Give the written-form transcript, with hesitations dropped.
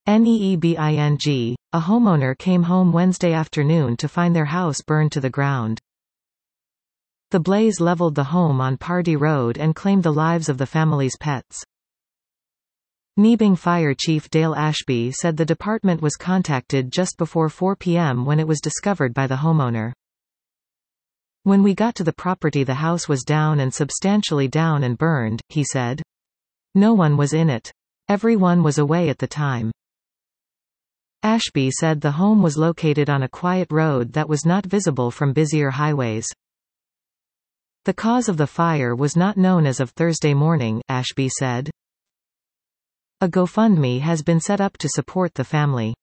NEEBING. A homeowner came home Wednesday afternoon to find their house burned to the ground. The blaze leveled the home on Pardee Road and claimed the lives of the family's pets. Kneebing Fire Chief Dale Ashby said the department was contacted just before 4 p.m. when it was discovered by the homeowner. When we got to the property, the house was down and substantially down and burned, he said. No one was in it. Everyone was away at the time. Ashby said the home was located on a quiet road that was not visible from busier highways. The cause of the fire was not known as of Thursday morning, Ashby said. A GoFundMe has been set up to support the family.